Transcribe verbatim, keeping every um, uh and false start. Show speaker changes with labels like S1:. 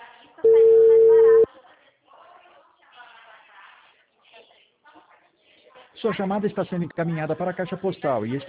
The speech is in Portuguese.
S1: Sua chamada está sendo encaminhada para a caixa postal e